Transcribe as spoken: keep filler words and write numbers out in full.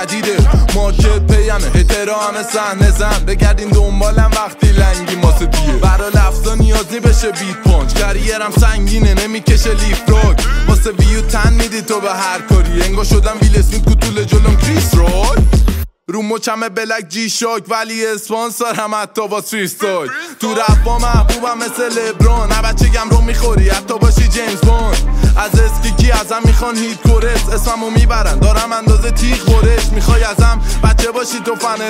جدیده مارکت پیمه هترا همه صحنه زن بگردین دنبالم وقتی لنگی ماسه دیگه برا لفظا نیازی بشه بیت پانچ کریرم سنگینه نمیکشه لیف راک واسه ویو تن میدی تو به هر کاری انگا شدم ویل اسمیت کوتول جلوم کریس راک رو مچمه بلک جی شاک ولی اسپانسر هم حتی با فریستایل تو رپ با محبوبم مثل لبران نه بچه گم رو میخوری حتی باشی جیمز باند از اسکیکی ازم میخوان هیت کورس اسممو میبرن دارم اندازه تیغ برش میخوای ازم بچه باشی تو فن